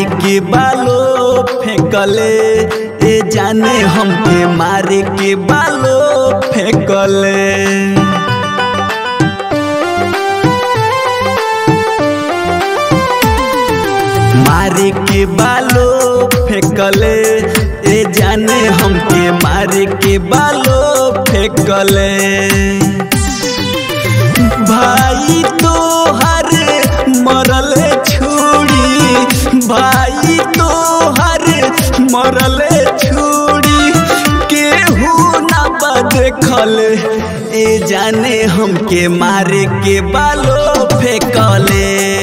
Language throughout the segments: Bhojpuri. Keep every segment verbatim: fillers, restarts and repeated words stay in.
के बालो फेंकले ए जाने हमके मारे के बालो फेंकले। मारे के बालो फेंकले ए जाने हमके मारे के बालो फेंकले। भाई तो हर मरल छुरी, भाई तो हर मरल छुरी, केहू ना देखल ए जाने हमके मारे के बालो फेंकले।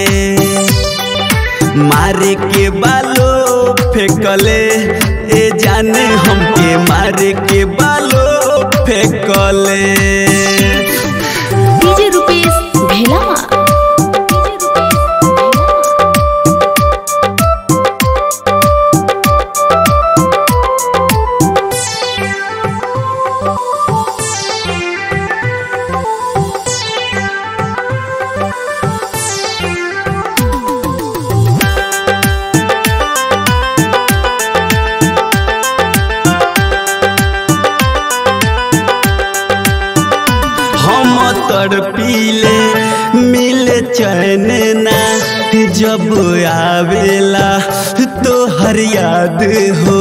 मारे के बालो फेंकले ए जाने हमके मारे के बालो फेंकले। डीजे रुपेश भेला। तड़पीले मिले चैन ना जब आवेला तो हर याद हो।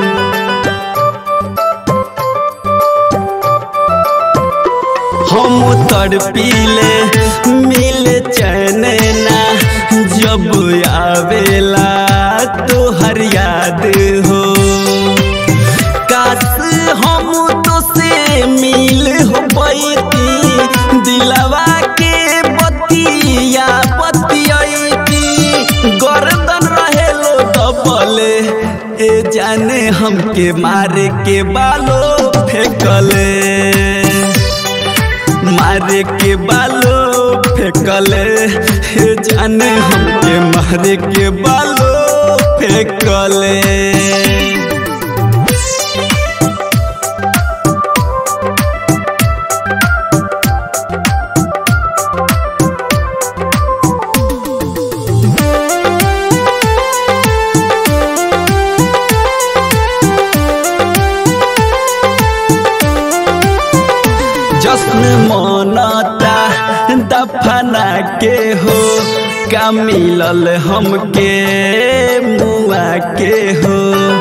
हम तड़पीले मिले चैन ना जब आवेला तो हर याद हो। काश हम तो से मिल हो पैती, दिलवा के बतिया बतियाती, गर्दन रहेलो दबले ए जाने हमके मारे के बालो फेंकले। मारे के बालो फेंकले ए जाने हमके मारे के बालो फेंकले। जश्न मनाता दफना के हो, का मिलल हमके मुआ के हो।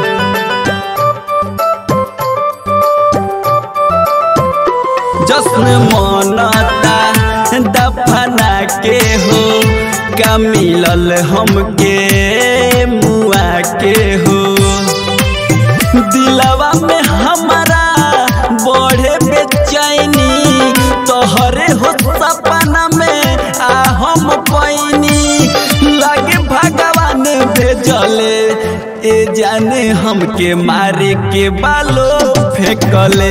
जश्न मनाता दफना के हो, का मिलल हमके मुआ के हो। दिलवा में हमारा बढ़े बेचैनी, तोहरे हो सपना में आ हम पैनी, लागे भगवान भेजले ए जाने हमके मारे के बालो फेंकले।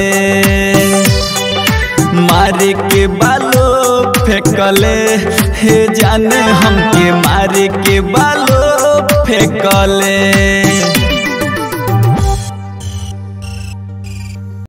मारे के बालो फेंकले ए जाने हमके मारे के बालो फेंकले।